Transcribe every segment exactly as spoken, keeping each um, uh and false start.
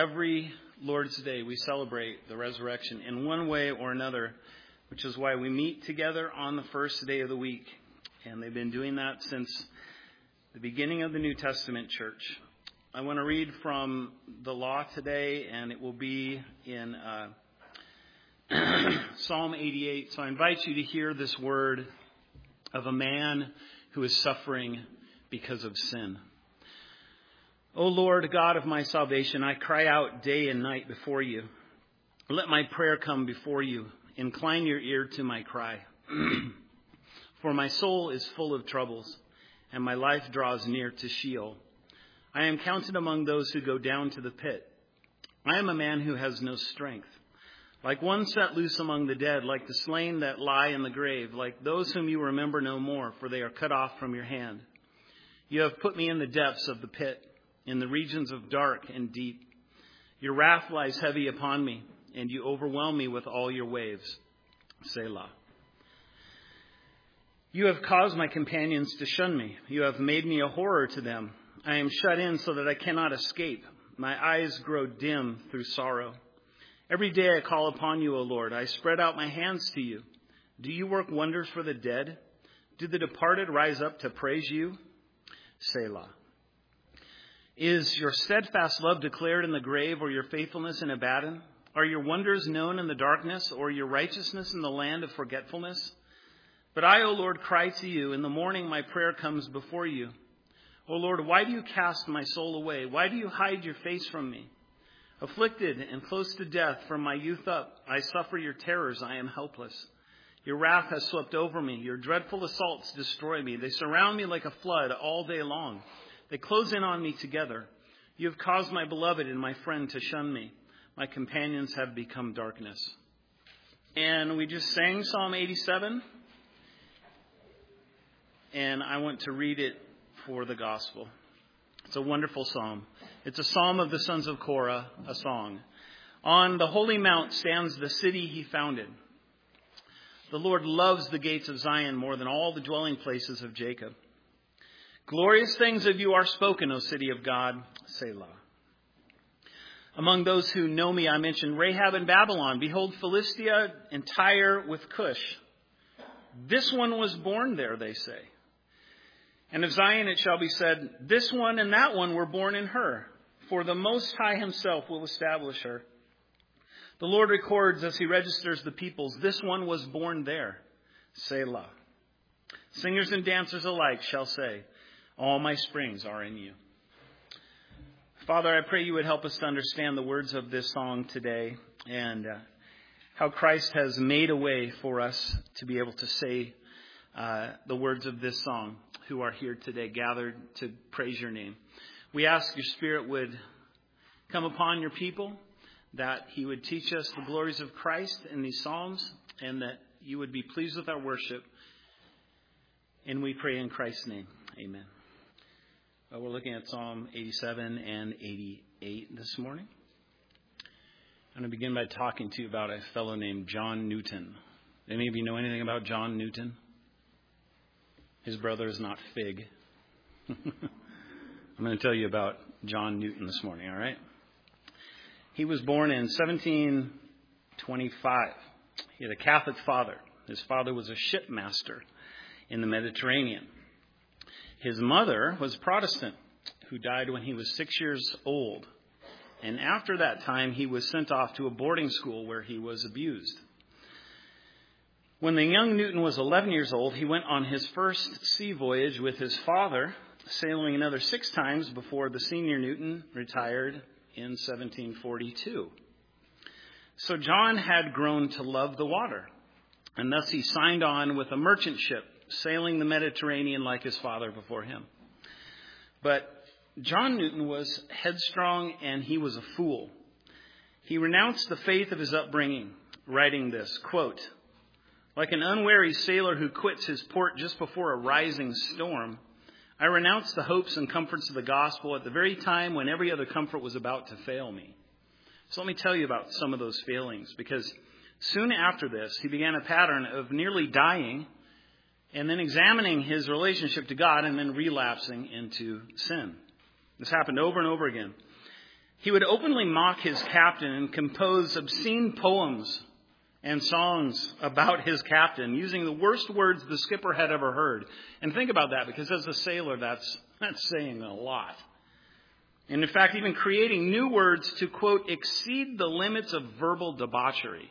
Every Lord's Day, we celebrate the resurrection in one way or another, which is why we meet together on the first day of the week. And they've been doing that since the beginning of the New Testament church. I want to read from the law today, and it will be in uh, Psalm eighty-eight. So I invite you to hear this word of a man who is suffering because of sin. O Lord, God of my salvation, I cry out day and night before you. Let my prayer come before you. Incline your ear to my cry. For my soul is full of troubles, and my life draws near to Sheol. I am counted among those who go down to the pit. I am a man who has no strength, like one set loose among the dead, like the slain that lie in the grave, like those whom you remember no more, for they are cut off from your hand. You have put me in the depths of the pit, in the regions of dark and deep. Your wrath lies heavy upon me, and you overwhelm me with all your waves. Selah. You have caused my companions to shun me. You have made me a horror to them. I am shut in so that I cannot escape. My eyes grow dim through sorrow. Every day I call upon you, O Lord. I spread out my hands to you. Do you work wonders for the dead? Do the departed rise up to praise you? Selah. Is your steadfast love declared in the grave, or your faithfulness in Abaddon? Are your wonders known in the darkness, or your righteousness in the land of forgetfulness? But I, O Lord, cry to you. In the morning my prayer comes before you. O Lord, why do you cast my soul away? Why do you hide your face from me? Afflicted and close to death from my youth up, I suffer your terrors. I am helpless. Your wrath has swept over me. Your dreadful assaults destroy me. They surround me like a flood all day long. They close in on me together. You have caused my beloved and my friend to shun me. My companions have become darkness. And we just sang Psalm eighty-seven. And I want to read it for the gospel. It's a wonderful psalm. It's a psalm of the sons of Korah, a song. On the holy mount stands the city he founded. The Lord loves the gates of Zion more than all the dwelling places of Jacob. Glorious things of you are spoken, O city of God, Selah. Among those who know me, I mentioned Rahab and Babylon. Behold, Philistia and Tyre with Cush. This one was born there, they say. And of Zion it shall be said, this one and that one were born in her. For the Most High himself will establish her. The Lord records as he registers the peoples, this one was born there, Selah. Singers and dancers alike shall say, all my springs are in you. Father, I pray you would help us to understand the words of this song today and uh, how Christ has made a way for us to be able to say uh, the words of this song who are here today gathered to praise your name. We ask your Spirit would come upon your people, that he would teach us the glories of Christ in these psalms, and that you would be pleased with our worship. And we pray in Christ's name. Amen. Well, we're looking at Psalm eighty-seven and eighty-eight this morning. I'm going to begin by talking to you about a fellow named John Newton. Any of you know anything about John Newton? His brother is not Fig. I'm going to tell you about John Newton this morning, all right? He was born in seventeen twenty-five. He had a Catholic father. His father was a shipmaster in the Mediterranean. His mother was Protestant, who died when he was six years old. And after that time, he was sent off to a boarding school where he was abused. When the young Newton was eleven years old, he went on his first sea voyage with his father, sailing another six times before the senior Newton retired in seventeen forty-two. So John had grown to love the water, and thus he signed on with a merchant ship, sailing the Mediterranean like his father before him. But John Newton was headstrong and he was a fool. He renounced the faith of his upbringing, writing this, quote, like an unwary sailor who quits his port just before a rising storm, I renounced the hopes and comforts of the gospel at the very time when every other comfort was about to fail me. So let me tell you about some of those failings, because soon after this, he began a pattern of nearly dying and then examining his relationship to God and then relapsing into sin. This happened over and over again. He would openly mock his captain and compose obscene poems and songs about his captain, using the worst words the skipper had ever heard. And think about that, because as a sailor, that's, that's saying a lot. And in fact, even creating new words to, quote, exceed the limits of verbal debauchery.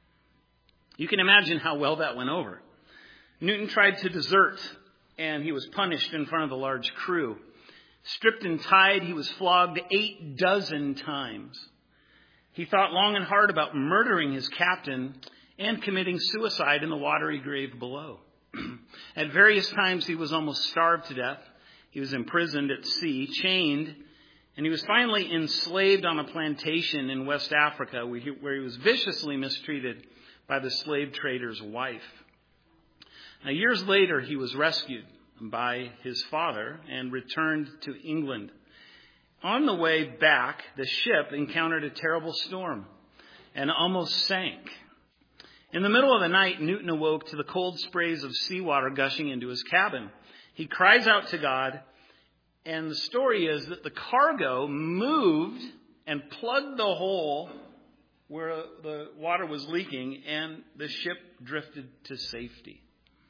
You can imagine how well that went over. Newton tried to desert, and he was punished in front of the large crew. Stripped and tied, he was flogged eight dozen times. He thought long and hard about murdering his captain and committing suicide in the watery grave below. At various times, he was almost starved to death. He was imprisoned at sea, chained, and he was finally enslaved on a plantation in West Africa where he, where he was viciously mistreated by the slave trader's wife. Now, years later, he was rescued by his father and returned to England. On the way back, the ship encountered a terrible storm and almost sank. In the middle of the night, Newton awoke to the cold sprays of seawater gushing into his cabin. He cries out to God, and the story is that the cargo moved and plugged the hole where the water was leaking, and the ship drifted to safety.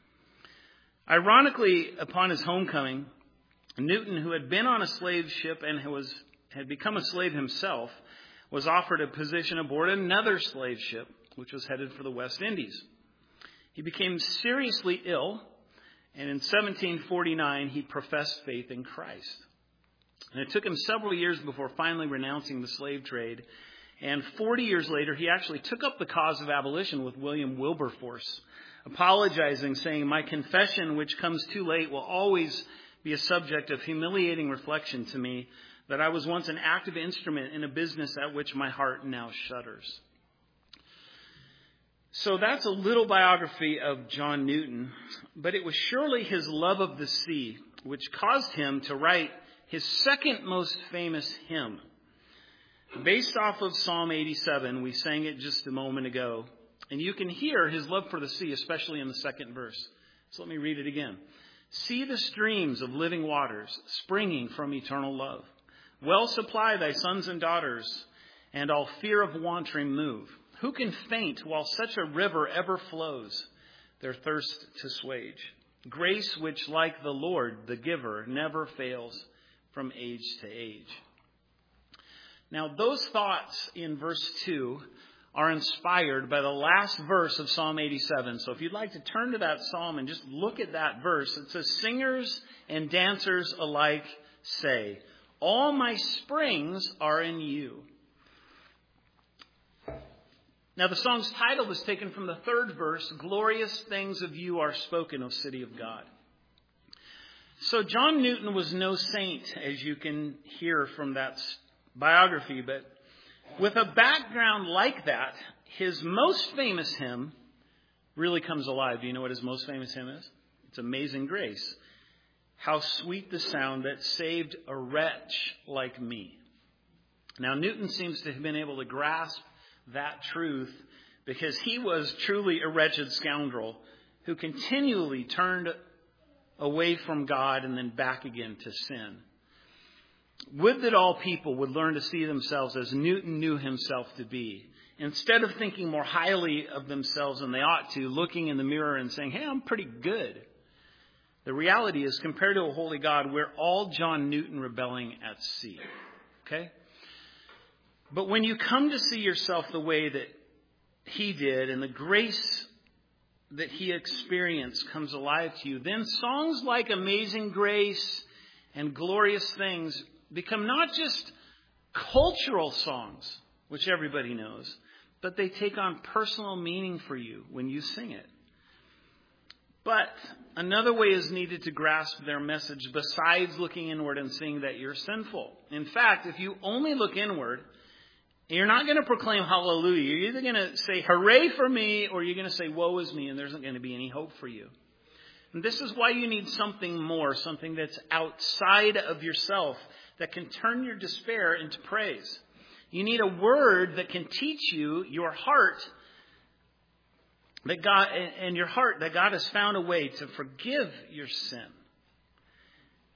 Ironically, upon his homecoming, Newton, who had been on a slave ship and who was, had become a slave himself, was offered a position aboard another slave ship, which was headed for the West Indies. He became seriously ill, and in seventeen forty-nine, he professed faith in Christ. And it took him several years before finally renouncing the slave trade. And forty years later, he actually took up the cause of abolition with William Wilberforce, apologizing, saying, "My confession, which comes too late, will always be a subject of humiliating reflection to me that I was once an active instrument in a business at which my heart now shudders." So that's a little biography of John Newton, but it was surely his love of the sea which caused him to write his second most famous hymn. Based off of Psalm eighty-seven, we sang it just a moment ago, and you can hear his love for the sea, especially in the second verse. So let me read it again. "See the streams of living waters springing from eternal love. Well supply thy sons and daughters, and all fear of want remove. Who can faint while such a river ever flows, their thirst to assuage? Grace which, like the Lord, the giver, never fails from age to age." Now, those thoughts in verse two are inspired by the last verse of Psalm eighty-seven. So if you'd like to turn to that psalm and just look at that verse, it says, "Singers and dancers alike say, all my springs are in you." Now, the song's title is taken from the third verse, "Glorious things of you are spoken, O city of God." So John Newton was no saint, as you can hear from that biography, but with a background like that, his most famous hymn really comes alive. Do you know what his most famous hymn is? It's "Amazing Grace. How sweet the sound that saved a wretch like me." Now, Newton seems to have been able to grasp that truth because he was truly a wretched scoundrel who continually turned away from God and then back again to sin. Would that all people would learn to see themselves as Newton knew himself to be. Instead of thinking more highly of themselves than they ought to, looking in the mirror and saying, "Hey, I'm pretty good." The reality is, compared to a holy God, we're all John Newton rebelling at sea. Okay? But when you come to see yourself the way that he did and the grace that he experienced comes alive to you, then songs like "Amazing Grace" and "Glorious Things" become not just cultural songs, which everybody knows, but they take on personal meaning for you when you sing it. But another way is needed to grasp their message besides looking inward and seeing that you're sinful. In fact, if you only look inward, you're not going to proclaim hallelujah. You're either going to say hooray for me, or you're going to say woe is me, and there isn't going to be any hope for you. And this is why you need something more, something that's outside of yourself that can turn your despair into praise. You need a word that can teach you your heart that God and your heart that God has found a way to forgive your sin. Now,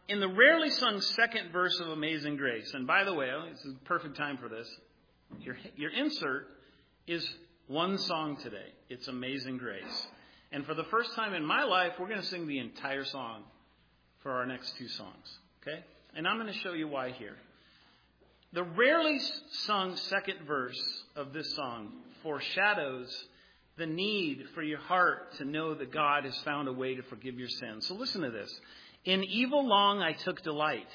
in the rarely sung second verse of Amazing Grace, and by the way, this is the perfect time for this, your, your insert is one song today. It's Amazing Grace. And for the first time in my life, we're going to sing the entire song for our next two songs. Okay? And I'm going to show you why here. The rarely sung second verse of this song foreshadows the need for your heart to know that God has found a way to forgive your sins. So listen to this. In evil long I took delight,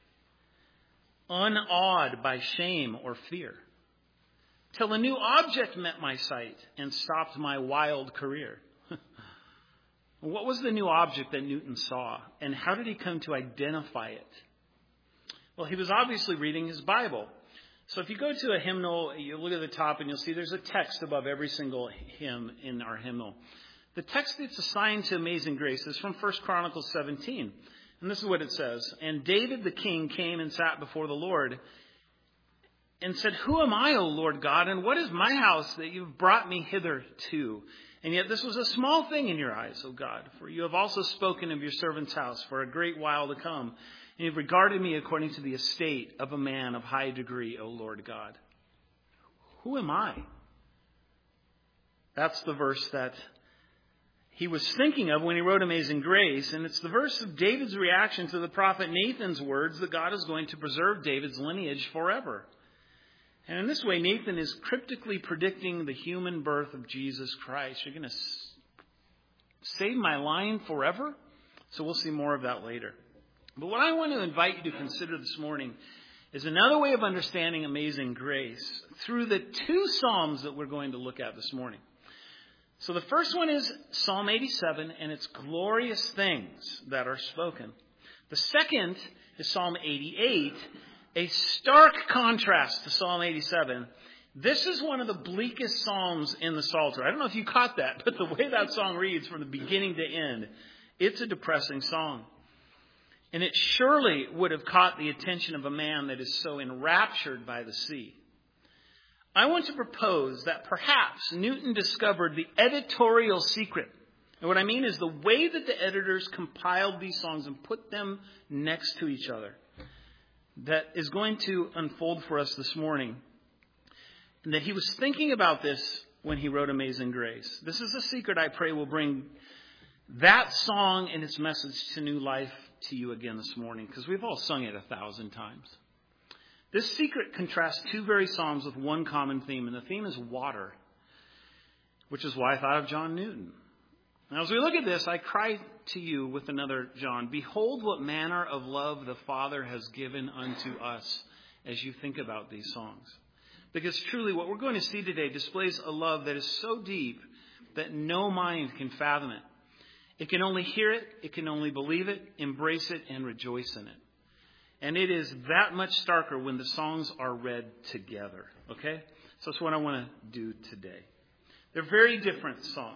unawed by shame or fear, till a new object met my sight and stopped my wild career. What was the new object that Newton saw, and how did he come to identify it? Well, he was obviously reading his Bible. So if you go to a hymnal, you look at the top and you'll see there's a text above every single hymn in our hymnal. The text that's assigned to Amazing Grace is from First Chronicles seventeen. And this is what it says. And David the king came and sat before the Lord and said, Who am I, O Lord God, and what is my house that you've brought me hither to? And yet this was a small thing in your eyes, O God, for you have also spoken of your servant's house for a great while to come. And you've regarded me according to the estate of a man of high degree, O Lord God. Who am I? That's the verse that he was thinking of when he wrote Amazing Grace. And it's the verse of David's reaction to the prophet Nathan's words that God is going to preserve David's lineage forever. And in this way, Nathan is cryptically predicting the human birth of Jesus Christ. You're going to save my line forever? So we'll see more of that later. But what I want to invite you to consider this morning is another way of understanding Amazing Grace through the two Psalms that we're going to look at this morning. So the first one is Psalm eighty-seven and its glorious things that are spoken. The second is Psalm eighty-eight, a stark contrast to Psalm eighty-seven. This is one of the bleakest psalms in the Psalter. I don't know if you caught that, but the way that song reads from the beginning to end, it's a depressing song. And it surely would have caught the attention of a man that is so enraptured by the sea. I want to propose that perhaps Newton discovered the editorial secret. And what I mean is the way that the editors compiled these songs and put them next to each other. That is going to unfold for us this morning. And that he was thinking about this when he wrote Amazing Grace. This is a secret I pray will bring that song and its message to new life to you again this morning, because we've all sung it a thousand times. This secret contrasts two very psalms with one common theme, and the theme is water, which is why I thought of John Newton. Now, as we look at this, I cry to you with another John, behold what manner of love the Father has given unto us, as you think about these songs. Because truly what we're going to see today displays a love that is so deep that no mind can fathom it. It can only hear it, it can only believe it, embrace it, and rejoice in it. And it is that much starker when the songs are read together. Okay? So that's what I want to do today. They're very different songs.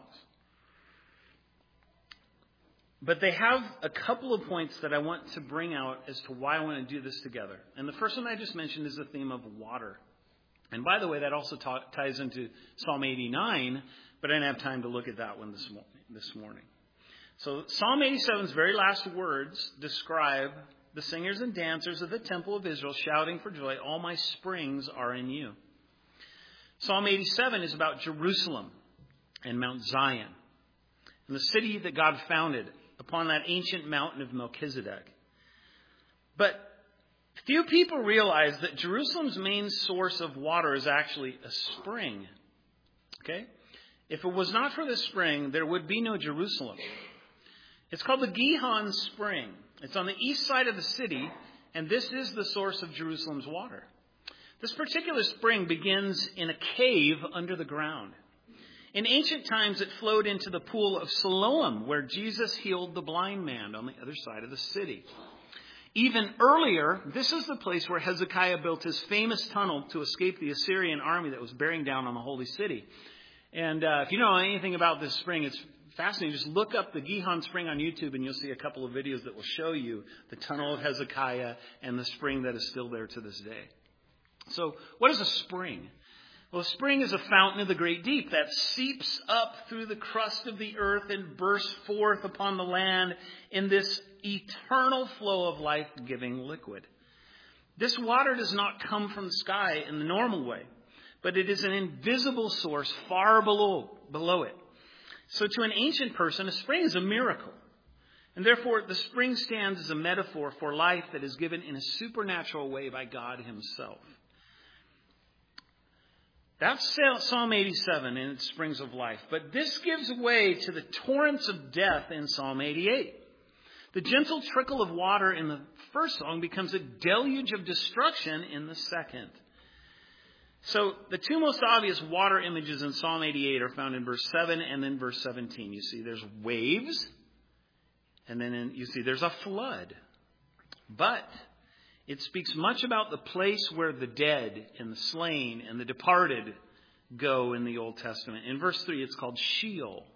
But they have a couple of points that I want to bring out as to why I want to do this together. And the first one I just mentioned is the theme of water. And by the way, that also ta- ties into Psalm eighty-nine, but I didn't have time to look at that one this, mo- this morning. So Psalm eighty-seven's very last words describe the singers and dancers of the temple of Israel shouting for joy, all my springs are in you. Psalm eighty-seven is about Jerusalem and Mount Zion, and the city that God founded upon that ancient mountain of Melchizedek. But few people realize that Jerusalem's main source of water is actually a spring. Okay? If it was not for this spring, there would be no Jerusalem. It's called the Gihon Spring. It's on the east side of the city, and this is the source of Jerusalem's water. This particular spring begins in a cave under the ground. In ancient times, it flowed into the pool of Siloam, where Jesus healed the blind man on the other side of the city. Even earlier, this is the place where Hezekiah built his famous tunnel to escape the Assyrian army that was bearing down on the holy city. And uh, if you know anything about this spring, it's fascinating. Just look up the Gihon Spring on YouTube and you'll see a couple of videos that will show you the tunnel of Hezekiah and the spring that is still there to this day. So what is a spring? Well, a spring is a fountain of the great deep that seeps up through the crust of the earth and bursts forth upon the land in this eternal flow of life-giving liquid. This water does not come from the sky in the normal way, but it is an invisible source far below, below it. So to an ancient person, a spring is a miracle. And therefore, the spring stands as a metaphor for life that is given in a supernatural way by God himself. That's Psalm eighty-seven in its springs of life. But this gives way to the torrents of death in Psalm eighty-eight. The gentle trickle of water in the first song becomes a deluge of destruction in the second. So the two most obvious water images in Psalm eighty-eight are found in verse seven and then verse seventeen. You see there's waves, and then in, you see there's a flood. But it speaks much about the place where the dead and the slain and the departed go in the Old Testament. In verse three, it's called Sheol.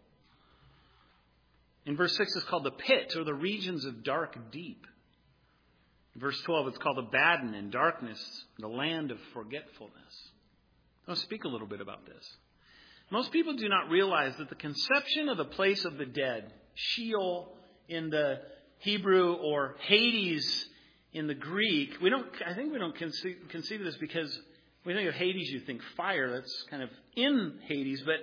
In verse six, it's called the pit, or the regions of dark deep. In verse twelve, it's called Abaddon, and darkness, the land of forgetfulness. I'll speak a little bit about this. Most people do not realize that the conception of the place of the dead, Sheol in the Hebrew or Hades in the Greek, we don't. I think we don't conceive, conceive of this because when you think of Hades, you think fire. That's kind of in Hades. But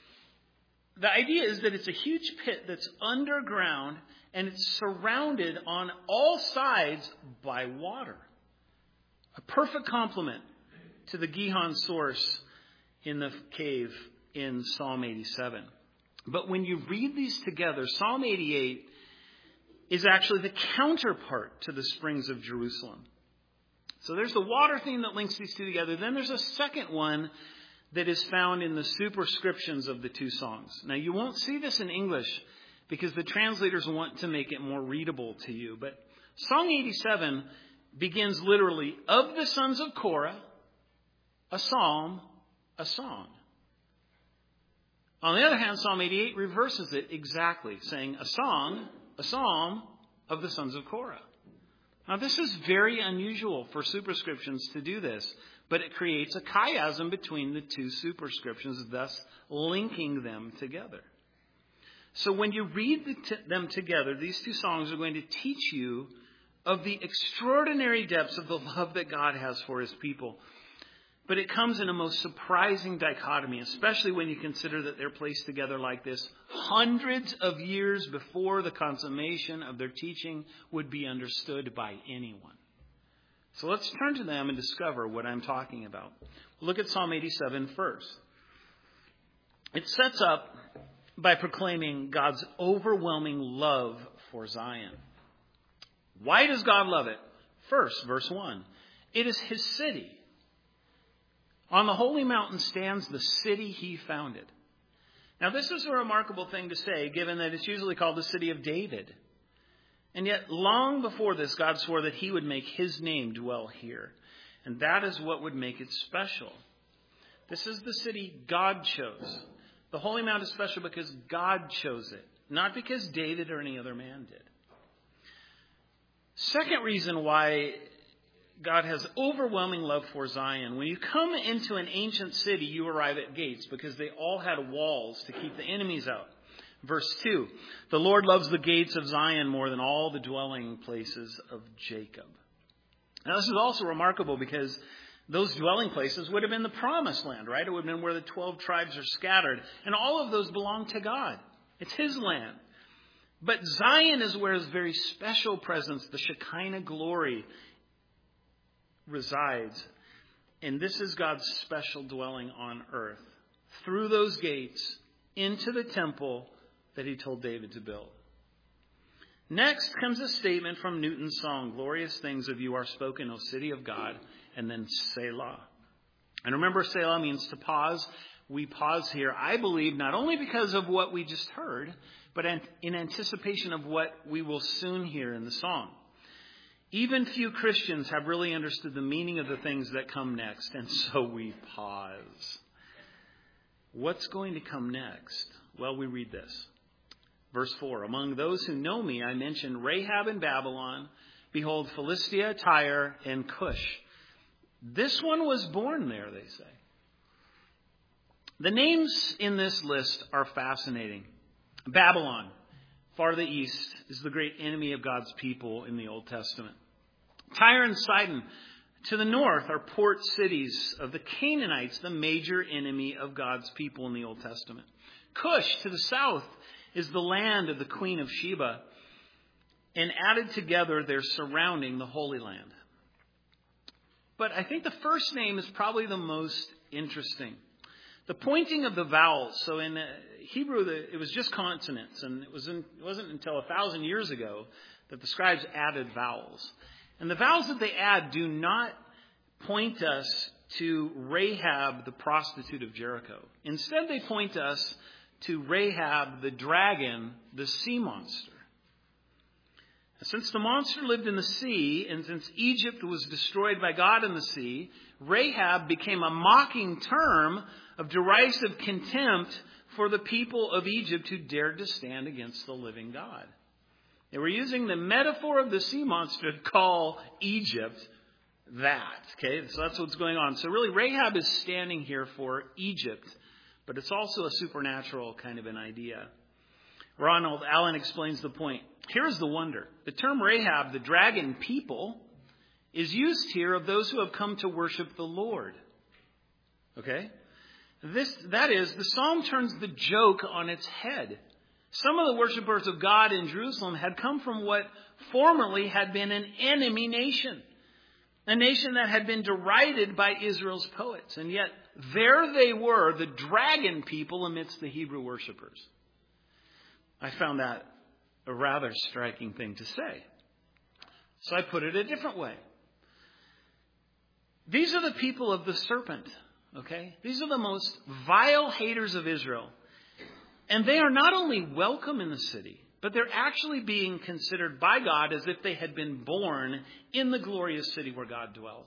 the idea is that it's a huge pit that's underground and it's surrounded on all sides by water. A perfect complement to the Gihon source in the cave in Psalm eighty-seven. But when you read these together, Psalm eighty-eight is actually the counterpart to the springs of Jerusalem. So there's the water theme that links these two together. Then there's a second one that is found in the superscriptions of the two songs. Now, you won't see this in English because the translators want to make it more readable to you. But Song eighty-seven begins literally, of the sons of Korah, a psalm, a song. On the other hand, Psalm eighty-eight reverses it exactly, saying a song, a psalm of the sons of Korah. Now, this is very unusual for superscriptions to do this, but it creates a chiasm between the two superscriptions, thus linking them together. So when you read the t- them together, these two songs are going to teach you of the extraordinary depths of the love that God has for his people. But it comes in a most surprising dichotomy, especially when you consider that they're placed together like this hundreds of years before the consummation of their teaching would be understood by anyone. So let's turn to them and discover what I'm talking about. Look at Psalm eighty-seven first. It sets up by proclaiming God's overwhelming love for Zion. Why does God love it? First, verse one. It is his city. On the holy mountain stands the city he founded. Now, this is a remarkable thing to say, given that it's usually called the city of David. And yet, long before this, God swore that he would make his name dwell here. And that is what would make it special. This is the city God chose. The holy mount is special because God chose it, not because David or any other man did. Second reason why God has overwhelming love for Zion. When you come into an ancient city, you arrive at gates because they all had walls to keep the enemies out. Verse two, the Lord loves the gates of Zion more than all the dwelling places of Jacob. Now, this is also remarkable because those dwelling places would have been the promised land, right? It would have been where the twelve tribes are scattered. And all of those belong to God. It's his land. But Zion is where his very special presence, the Shekinah glory, resides. And this is God's special dwelling on earth. Through those gates, into the temple that he told David to build. Next comes a statement from Newton's song, Glorious Things of You Are Spoken, O City of God, and then Selah. And remember, Selah means to pause. We pause here, I believe, not only because of what we just heard, but in anticipation of what we will soon hear in the song. Even few Christians have really understood the meaning of the things that come next, and so we pause. What's going to come next? Well, we read this. Verse four, among those who know me, I mentioned Rahab in Babylon. Behold, Philistia, Tyre, and Cush. This one was born there, they say. The names in this list are fascinating. Babylon, far to the east, is the great enemy of God's people in the Old Testament. Tyre and Sidon, to the north, are port cities of the Canaanites, the major enemy of God's people in the Old Testament. Cush, to the south, is the land of the Queen of Sheba, and added together, they're surrounding the Holy Land. But I think the first name is probably the most interesting. The pointing of the vowels. So in Hebrew, it was just consonants, and it, was in, it wasn't until a thousand years ago that the scribes added vowels. And the vowels that they add do not point us to Rahab, the prostitute of Jericho. Instead, they point us to Rahab, the dragon, the sea monster. Since the monster lived in the sea, and since Egypt was destroyed by God in the sea, Rahab became a mocking term of derisive contempt for the people of Egypt who dared to stand against the living God. They were using the metaphor of the sea monster to call Egypt that. Okay, so that's what's going on. So really, Rahab is standing here for Egypt, but it's also a supernatural kind of an idea. Ronald Allen explains the point. Here's the wonder. The term Rahab, the dragon people, is used here of those who have come to worship the Lord. Okay? This, that is, the psalm turns the joke on its head. Some of the worshipers of God in Jerusalem had come from what formerly had been an enemy nation. A nation that had been derided by Israel's poets. And yet, there they were, the dragon people amidst the Hebrew worshipers. I found that a rather striking thing to say. So I put it a different way. These are the people of the serpent, okay? These are the most vile haters of Israel. And they are not only welcome in the city, but they're actually being considered by God as if they had been born in the glorious city where God dwells.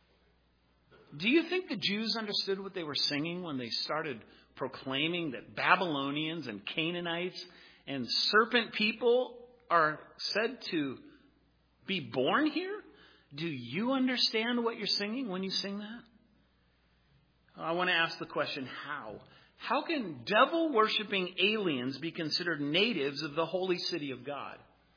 Do you think the Jews understood what they were singing when they started proclaiming that Babylonians and Canaanites and serpent people are said to be born here? Do you understand what you're singing when you sing that? I want to ask the question, how? How can devil-worshipping aliens be considered natives of the holy city of God?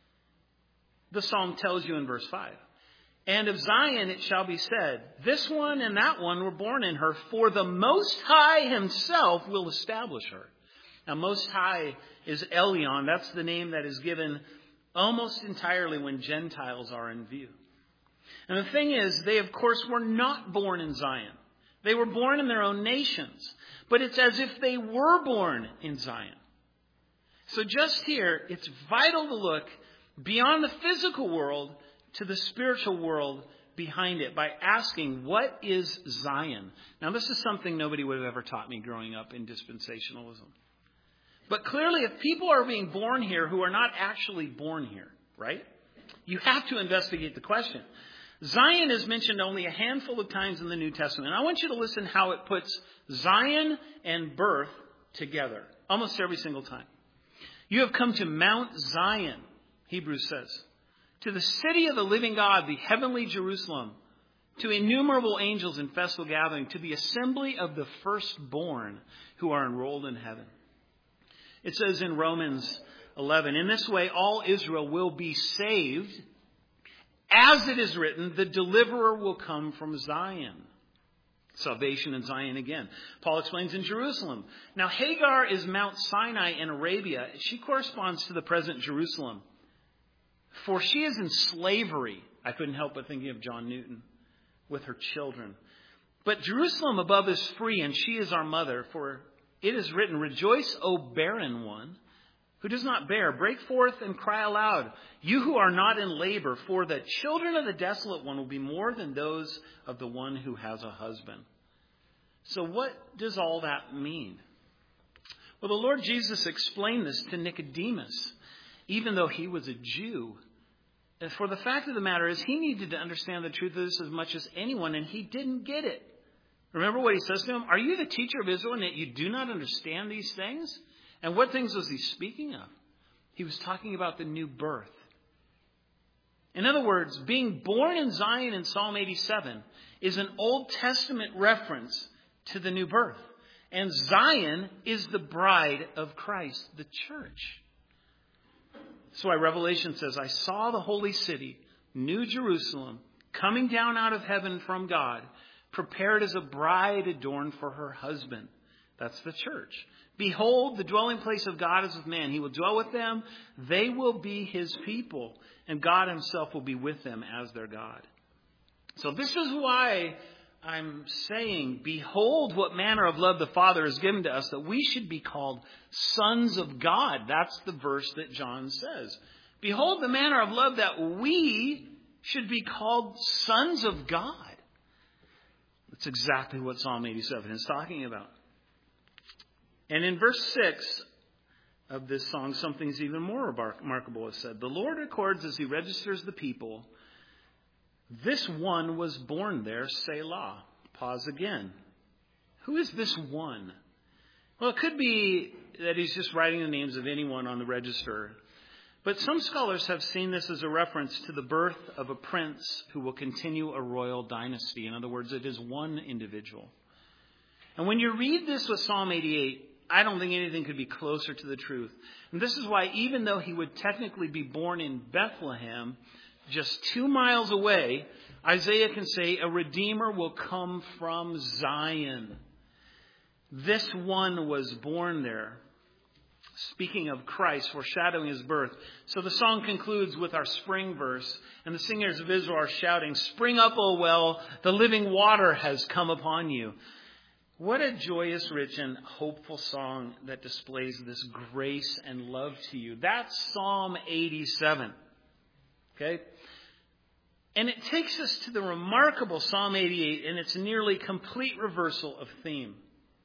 The psalm tells you in verse five. And of Zion it shall be said, this one and that one were born in her, for the Most High himself will establish her. Now, Most High is Elyon. That's the name that is given almost entirely when Gentiles are in view. And the thing is, they, of course, were not born in Zion. They were born in their own nations. But it's as if they were born in Zion. So just here, it's vital to look beyond the physical world to the spiritual world behind it by asking, what is Zion? Now, this is something nobody would have ever taught me growing up in dispensationalism. But clearly, if people are being born here who are not actually born here, right? You have to investigate the question. Zion is mentioned only a handful of times in the New Testament. And I want you to listen how it puts Zion and birth together. Almost every single time. You have come to Mount Zion, Hebrews says. To the city of the living God, the heavenly Jerusalem. To innumerable angels in festal gathering. To the assembly of the firstborn who are enrolled in heaven. It says in Romans eleven, in this way all Israel will be saved. As it is written, the deliverer will come from Zion. Salvation in Zion again. Paul explains in Jerusalem. Now Hagar is Mount Sinai in Arabia. She corresponds to the present Jerusalem. For she is in slavery. I couldn't help but thinking of John Newton with her children. But Jerusalem above is free, and she is our mother. For it is written, rejoice, O barren one, who does not bear. Break forth and cry aloud, you who are not in labor, for the children of the desolate one will be more than those of the one who has a husband. So what does all that mean? Well, the Lord Jesus explained this to Nicodemus, even though he was a Jew. For the fact of the matter is, he needed to understand the truth of this as much as anyone, and he didn't get it. Remember what he says to him? Are you the teacher of Israel, and yet you do not understand these things? And what things was he speaking of? He was talking about the new birth. In other words, being born in Zion in Psalm eighty-seven is an Old Testament reference to the new birth. And Zion is the bride of Christ, the church. That's why Revelation says, I saw the holy city, New Jerusalem, coming down out of heaven from God, prepared as a bride adorned for her husband. That's the church. Behold, the dwelling place of God is with man. He will dwell with them. They will be his people. And God himself will be with them as their God. So this is why I'm saying, behold what manner of love the Father has given to us, that we should be called sons of God. That's the verse that John says. Behold the manner of love that we should be called sons of God. That's exactly what Psalm eighty-seven is talking about. And in verse six of this song, something's even more remarkable is said. The Lord records as he registers the people, this one was born there, Selah. Pause again. Who is this one? Well, it could be that he's just writing the names of anyone on the register. But some scholars have seen this as a reference to the birth of a prince who will continue a royal dynasty. In other words, it is one individual. And when you read this with Psalm eighty-eight, I don't think anything could be closer to the truth. And this is why, even though he would technically be born in Bethlehem, just two miles away, Isaiah can say a Redeemer will come from Zion. This one was born there. Speaking of Christ, foreshadowing his birth. So the song concludes with our spring verse. And the singers of Israel are shouting, Spring up, O well, the living water has come upon you. What a joyous, rich, and hopeful song that displays this grace and love to you. That's Psalm eighty-seven. Okay? And it takes us to the remarkable Psalm eighty-eight and its nearly complete reversal of theme.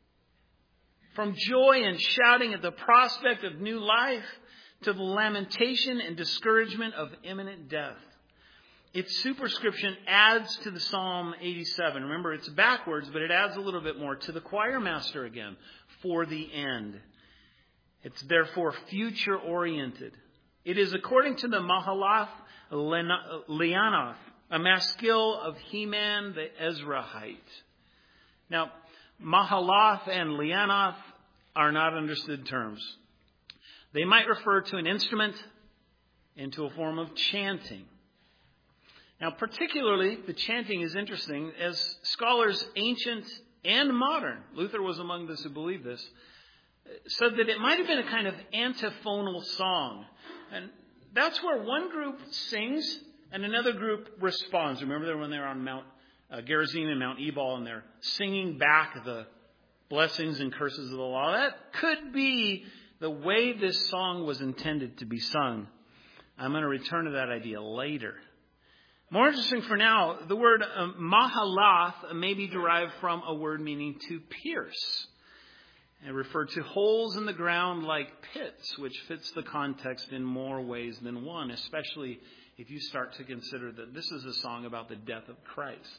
From joy and shouting at the prospect of new life to the lamentation and discouragement of imminent death. Its superscription adds to the Psalm eighty-seven. Remember, it's backwards, but it adds a little bit more to the choir master again, for the end. It's therefore future-oriented. It is according to the Mahalath Leanoth, a maskil of Heman the Ezrahite. Now, Mahalath and Leanoth are not understood terms. They might refer to an instrument and to a form of chanting. Now, particularly, the chanting is interesting as scholars, ancient and modern, Luther was among those who believed this, said that it might have been a kind of antiphonal song. And that's where one group sings and another group responds. Remember when they were on Mount uh, Gerizim and Mount Ebal and they're singing back the blessings and curses of the law? That could be the way this song was intended to be sung. I'm going to return to that idea later. More interesting for now, the word um, mahalath may be derived from a word meaning to pierce. It referred to holes in the ground like pits, which fits the context in more ways than one, especially if you start to consider that this is a song about the death of Christ.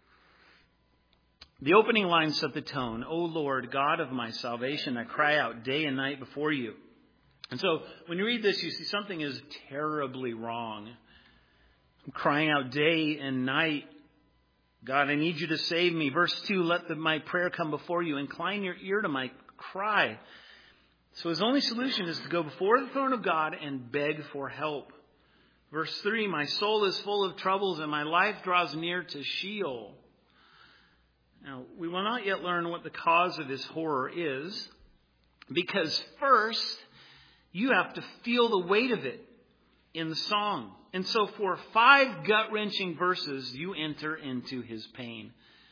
The opening lines set the tone. O Lord, God of my salvation, I cry out day and night before you. And so when you read this, you see something is terribly wrong. I'm crying out day and night. God, I need you to save me. Verse two, let the, my prayer come before you. Incline your ear to my cry. So his only solution is to go before the throne of God and beg for help. Verse three, my soul is full of troubles and my life draws near to Sheol. Now, we will not yet learn what the cause of his horror is, because first, you have to feel the weight of it in the song. And so for five gut-wrenching verses, you enter into his pain.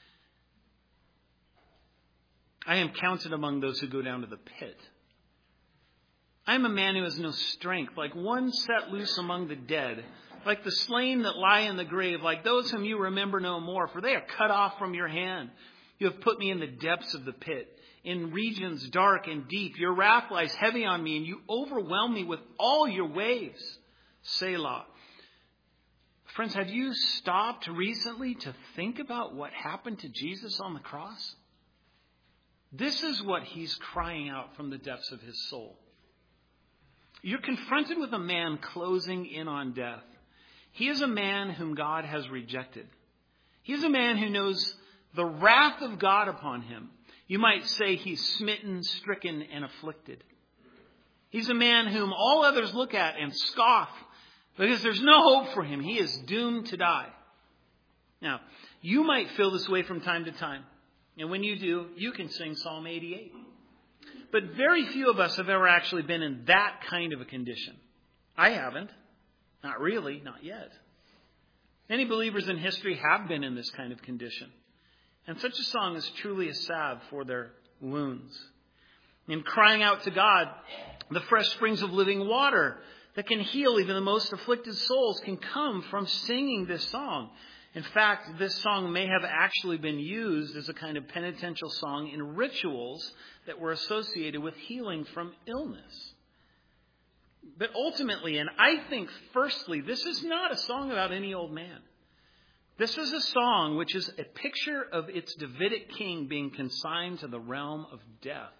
I am counted among those who go down to the pit. I am a man who has no strength, like one set loose among the dead, like the slain that lie in the grave, like those whom you remember no more, for they are cut off from your hand. You have put me in the depths of the pit, in regions dark and deep. Your wrath lies heavy on me, and you overwhelm me with all your waves. Selah. Friends, have you stopped recently to think about what happened to Jesus on the cross? This is what he's crying out from the depths of his soul. You're confronted with a man closing in on death. He is a man whom God has rejected. He is a man who knows the wrath of God upon him. You might say he's smitten, stricken, and afflicted. He's a man whom all others look at and scoff because there's no hope for him. He is doomed to die. Now, you might feel this way from time to time. And when you do, you can sing Psalm eighty-eight. But very few of us have ever actually been in that kind of a condition. I haven't. Not really, not yet. Many believers in history have been in this kind of condition. And such a song is truly a salve for their wounds. In crying out to God, the fresh springs of living water that can heal even the most afflicted souls can come from singing this song. In fact, this song may have actually been used as a kind of penitential song in rituals that were associated with healing from illness. But ultimately, and I think firstly, this is not a song about any old man. This is a song which is a picture of its Davidic king being consigned to the realm of death.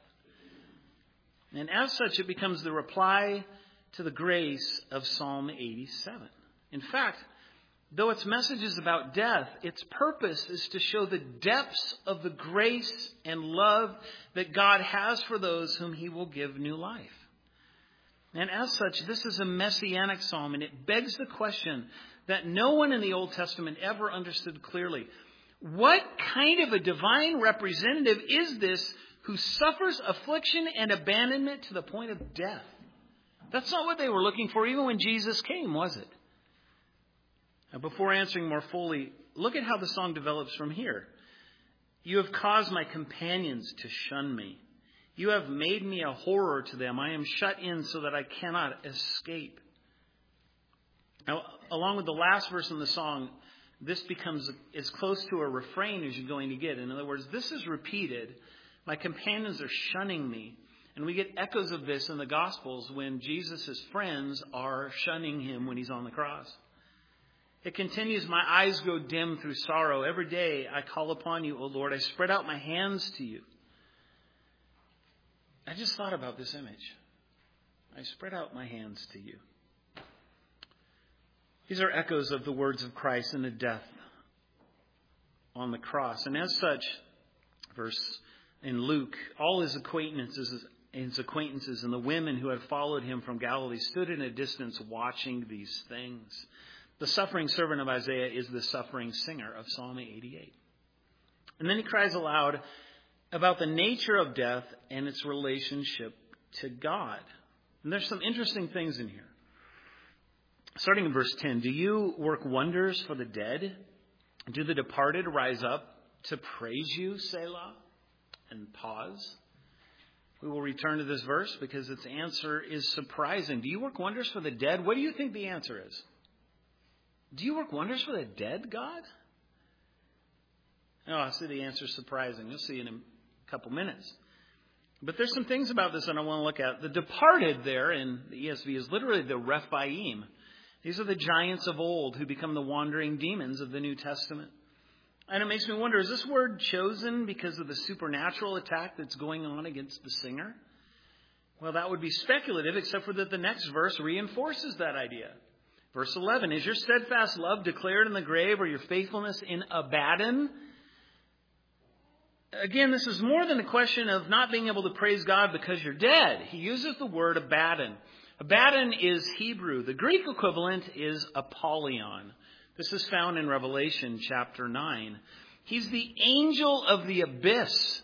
And as such, it becomes the reply to the grace of Psalm eighty-seven. In fact, though its message is about death, its purpose is to show the depths of the grace and love that God has for those whom he will give new life. And as such, this is a messianic psalm, and it begs the question that no one in the Old Testament ever understood clearly. What kind of a divine representative is this who suffers affliction and abandonment to the point of death? That's not what they were looking for even when Jesus came, was it? Now, before answering more fully, look at how the song develops from here. You have caused my companions to shun me. You have made me a horror to them. I am shut in so that I cannot escape. Now, along with the last verse in the song, this becomes as close to a refrain as you're going to get. In other words, this is repeated. My companions are shunning me. And we get echoes of this in the Gospels when Jesus' friends are shunning him when he's on the cross. It continues, my eyes grow dim through sorrow. Every day I call upon you, O Lord. I spread out my hands to you. I just thought about this image. I spread out my hands to you. These are echoes of the words of Christ in the death on the cross. And as such, verse in Luke, all his acquaintances, his acquaintances and the women who had followed him from Galilee stood in a distance watching these things. The suffering servant of Isaiah is the suffering singer of Psalm eighty-eight. And then he cries aloud about the nature of death and its relationship to God. And there's some interesting things in here. Starting in verse ten, do you work wonders for the dead? Do the departed rise up to praise you, Selah? And pause. We will return to this verse because its answer is surprising. Do you work wonders for the dead? What do you think the answer is? Do you work wonders for the dead, God? Oh, I see the answer is surprising. You'll see in a couple minutes. But there's some things about this that I want to look at. The departed there in the E S V is literally the Rephaim. These are the giants of old who become the wandering demons of the New Testament. And it makes me wonder, is this word chosen because of the supernatural attack that's going on against the singer? Well, that would be speculative, except for that the next verse reinforces that idea. Verse eleven, is your steadfast love declared in the grave, or your faithfulness in Abaddon? Again, this is more than a question of not being able to praise God because you're dead. He uses the word Abaddon. Abaddon is Hebrew. The Greek equivalent is Apollyon. This is found in Revelation chapter nine. He's the angel of the abyss.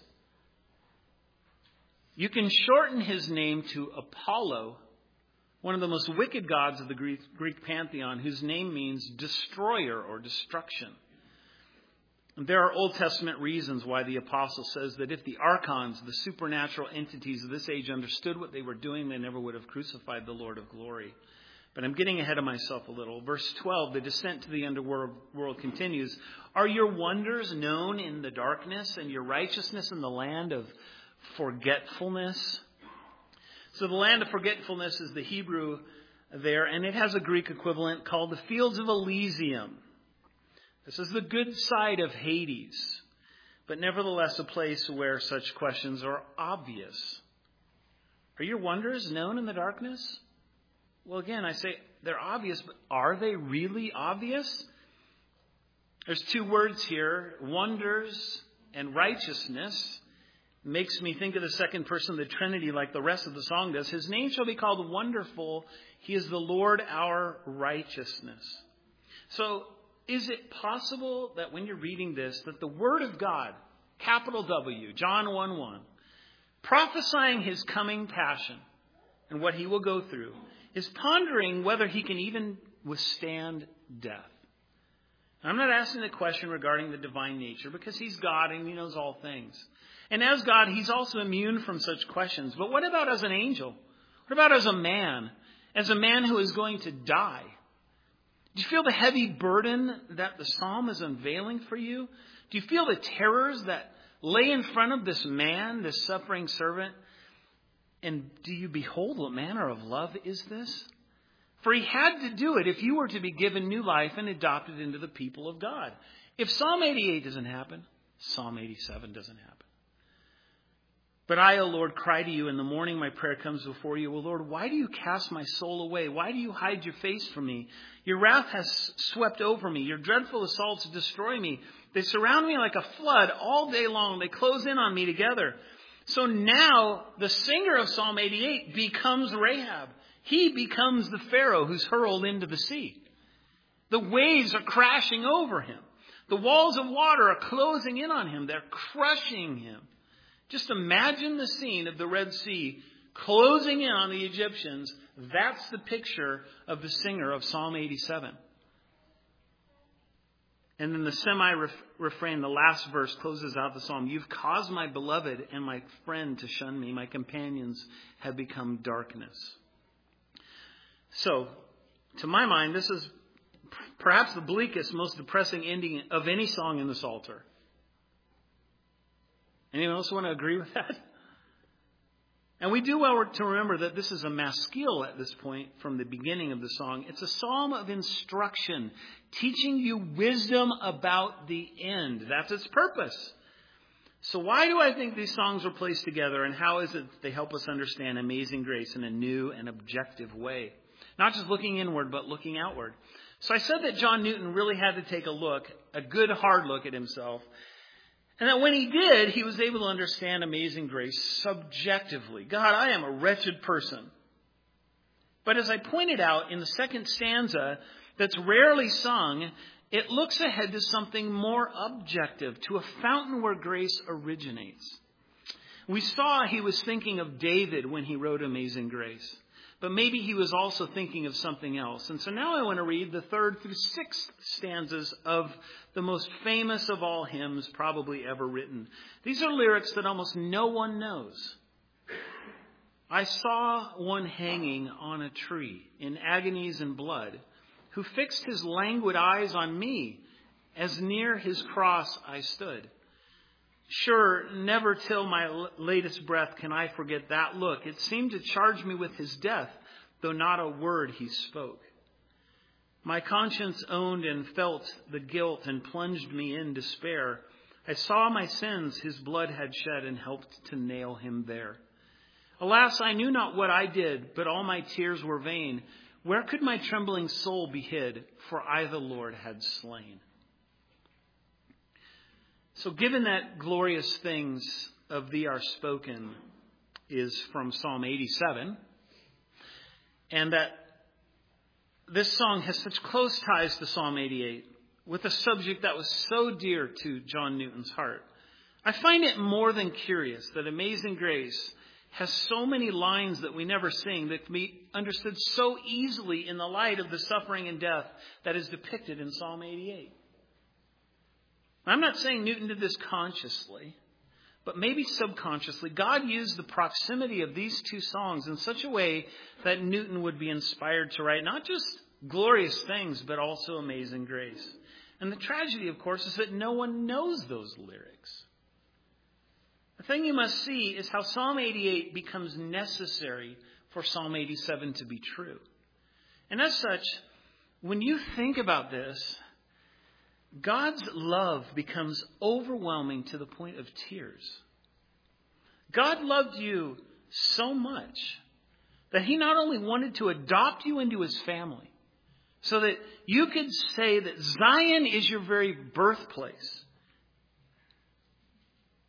You can shorten his name to Apollo, one of the most wicked gods of the Greek, Greek pantheon, whose name means destroyer or destruction. There are Old Testament reasons why the apostle says that if the archons, the supernatural entities of this age, understood what they were doing, they never would have crucified the Lord of glory. But I'm getting ahead of myself a little. Verse twelve, the descent to the underworld world continues. Are your wonders known in the darkness and your righteousness in the land of forgetfulness? So the land of forgetfulness is the Hebrew there, and it has a Greek equivalent called the fields of Elysium. This is the good side of Hades, but nevertheless a place where such questions are obvious. Are your wonders known in the darkness? Well, again, I say they're obvious, but are they really obvious? There's two words here, wonders and righteousness. makes me think of the second person of the Trinity like the rest of the song does. His name shall be called Wonderful. He is the Lord our righteousness. So is it possible that when you're reading this, that the Word of God, capital W, John one one, prophesying his coming passion and what he will go through, is pondering whether he can even withstand death? I'm not asking the question regarding the divine nature because he's God and he knows all things. And as God, he's also immune from such questions. But what about as an angel? What about as a man? As a man who is going to die? Do you feel the heavy burden that the psalm is unveiling for you? Do you feel the terrors that lay in front of this man, this suffering servant? And do you behold what manner of love is this? For he had to do it if you were to be given new life and adopted into the people of God. If Psalm eighty-eight doesn't happen, Psalm eighty-seven doesn't happen. But I, O Lord, cry to you in the morning. My prayer comes before you. O Lord, why do you cast my soul away? Why do you hide your face from me? Your wrath has swept over me. Your dreadful assaults destroy me. They surround me like a flood all day long. They close in on me together. So now the singer of Psalm eighty-eight becomes Rahab. He becomes the Pharaoh who's hurled into the sea. The waves are crashing over him. The walls of water are closing in on him. They're crushing him. Just imagine the scene of the Red Sea closing in on the Egyptians. That's the picture of the singer of Psalm eighty-seven. And then the semi-refrain, the last verse, closes out the psalm. You've caused my beloved and my friend to shun me. My companions have become darkness. So, to my mind, this is perhaps the bleakest, most depressing ending of any song in the Psalter. Anyone else want to agree with that? And we do well to remember that this is a maskil at this point from the beginning of the song. It's a psalm of instruction, teaching you wisdom about the end. That's its purpose. So why do I think these songs were placed together, and how is it they help us understand amazing grace in a new and objective way? Not just looking inward, but looking outward. So I said that John Newton really had to take a look, a good hard look at himself. And that when he did, he was able to understand amazing grace subjectively. God, I am a wretched person. But as I pointed out in the second stanza that's rarely sung, it looks ahead to something more objective, to a fountain where grace originates. We saw he was thinking of David when he wrote Amazing Grace. But maybe he was also thinking of something else. And so now I want to read the third through sixth stanzas of the most famous of all hymns probably ever written. These are lyrics that almost no one knows. I saw one hanging on a tree in agonies and blood, who fixed his languid eyes on me as near his cross I stood. Sure, never till my latest breath can I forget that look. It seemed to charge me with his death, though not a word he spoke. My conscience owned and felt the guilt and plunged me in despair. I saw my sins his blood had shed and helped to nail him there. Alas, I knew not what I did, but all my tears were vain. Where could my trembling soul be hid? For I the Lord had slain. So given that glorious things of thee are spoken is from Psalm eighty-seven, and that this song has such close ties to Psalm eighty-eight, with a subject that was so dear to John Newton's heart, I find it more than curious that Amazing Grace has so many lines that we never sing that can be understood so easily in the light of the suffering and death that is depicted in Psalm eighty-eight. I'm not saying Newton did this consciously, but maybe subconsciously. God used the proximity of these two songs in such a way that Newton would be inspired to write not just glorious things, but also Amazing Grace. And the tragedy, of course, is that no one knows those lyrics. The thing you must see is how Psalm eighty-eight becomes necessary for Psalm eighty-seven to be true. And as such, when you think about this, God's love becomes overwhelming to the point of tears. God loved you so much that he not only wanted to adopt you into his family so that you could say that Zion is your very birthplace.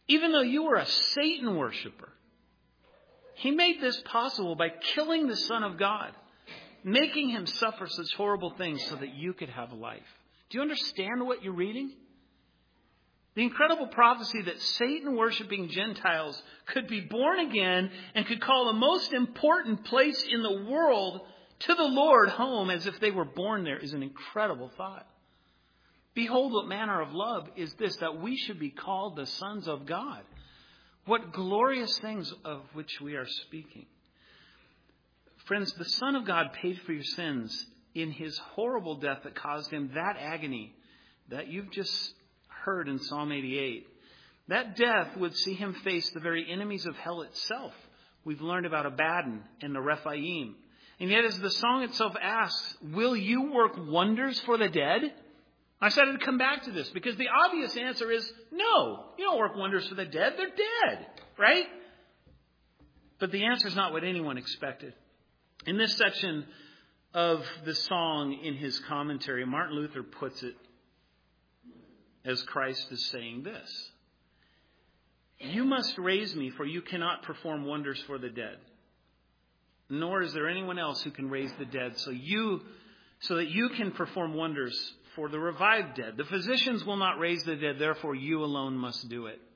Even though you were a Satan worshiper, he made this possible by killing the Son of God, making him suffer such horrible things so that you could have life. Do you understand what you're reading? The incredible prophecy that Satan-worshipping Gentiles could be born again and could call the most important place in the world to the Lord home as if they were born there is an incredible thought. Behold, what manner of love is this, that we should be called the sons of God. What glorious things of which we are speaking. Friends, the Son of God paid for your sins in his horrible death that caused him that agony that you've just heard in Psalm eighty-eight. That death would see him face the very enemies of hell itself. We've learned about Abaddon and the Rephaim. And yet as the song itself asks, will you work wonders for the dead? I said I'd come back to this because the obvious answer is no. You don't work wonders for the dead. They're dead, right? But the answer is not what anyone expected. In this section of the song in his commentary, Martin Luther puts it as Christ is saying this. You must raise me, for you cannot perform wonders for the dead. Nor is there anyone else who can raise the dead, so you, so that you can perform wonders for the revived dead. The physicians will not raise the dead, therefore you alone must do it.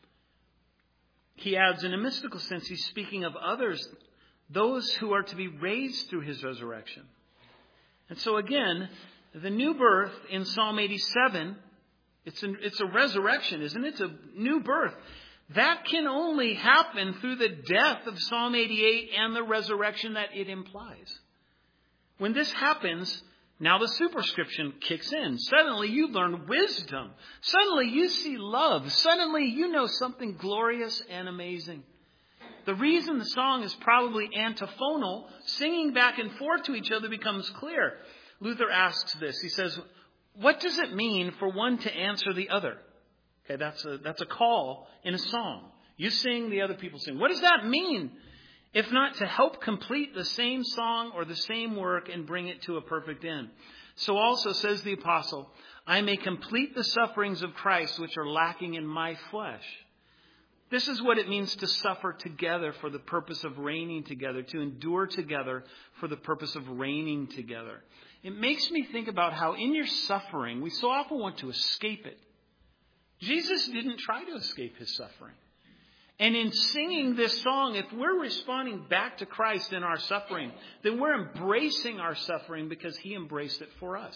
He adds, in a mystical sense, he's speaking of others, those who are to be raised through his resurrection. And so again, the new birth in Psalm eighty-seven, it's a, it's a resurrection, isn't it? It's a new birth. That can only happen through the death of Psalm eighty-eight and the resurrection that it implies. When this happens, now the superscription kicks in. Suddenly you learn wisdom. Suddenly you see love. Suddenly you know something glorious and amazing. The reason the song is probably antiphonal, singing back and forth to each other, becomes clear. Luther asks this. He says, what does it mean for one to answer the other? Okay, that's a, that's a call in a song. You sing, the other people sing. What does that mean? If not to help complete the same song or the same work and bring it to a perfect end. So also says the apostle, I may complete the sufferings of Christ which are lacking in my flesh. This is what it means to suffer together for the purpose of reigning together, to endure together for the purpose of reigning together. It makes me think about how in your suffering, we so often want to escape it. Jesus didn't try to escape his suffering. And in singing this song, if we're responding back to Christ in our suffering, then we're embracing our suffering because he embraced it for us.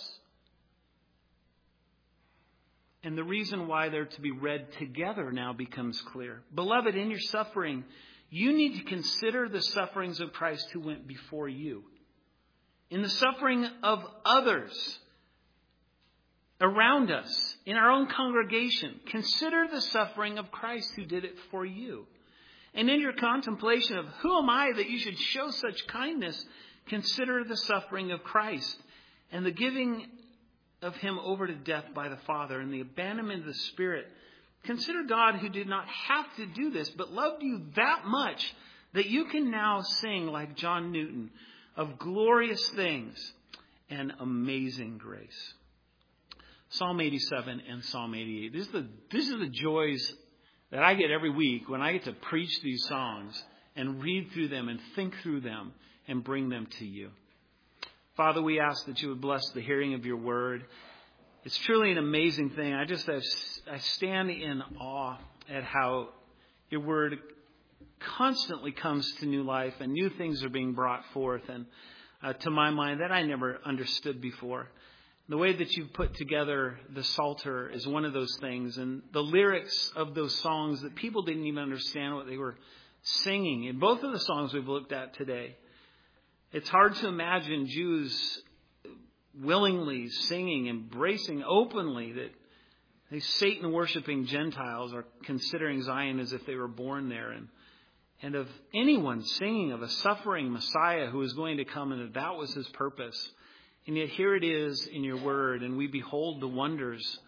And the reason why they're to be read together now becomes clear. Beloved, in your suffering, you need to consider the sufferings of Christ who went before you. In the suffering of others around us, in our own congregation, consider the suffering of Christ who did it for you. And in your contemplation of who am I that you should show such kindness, consider the suffering of Christ and the giving of him over to death by the Father and the abandonment of the Spirit. Consider God who did not have to do this, but loved you that much that you can now sing like John Newton of glorious things and amazing grace. Psalm eighty-seven and Psalm eighty-eight. These are, the, these are the joys that I get every week when I get to preach these songs and read through them and think through them and bring them to you. Father, we ask that you would bless the hearing of your word. It's truly an amazing thing. I just I stand in awe at how your word constantly comes to new life and new things are being brought forth. And uh, to my mind, that I never understood before. The way that you've put together the Psalter is one of those things. And the lyrics of those songs that people didn't even understand what they were singing. In both of the songs we've looked at today, it's hard to imagine Jews willingly singing, embracing openly that these Satan-worshipping Gentiles are considering Zion as if they were born there. And, and of anyone singing of a suffering Messiah who is going to come and that that was his purpose. And yet here it is in your word, and we behold the wonders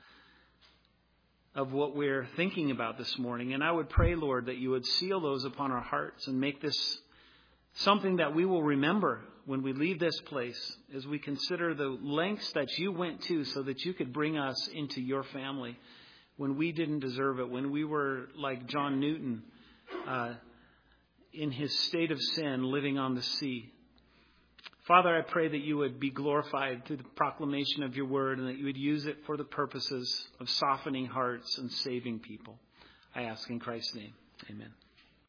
of what we're thinking about this morning. And I would pray, Lord, that you would seal those upon our hearts and make this something that we will remember when we leave this place as we consider the lengths that you went to so that you could bring us into your family. when we didn't deserve it, when we were like John Newton uh, in his state of sin, living on the sea. Father, I pray that you would be glorified through the proclamation of your word and that you would use it for the purposes of softening hearts and saving people. I ask in Christ's name. Amen.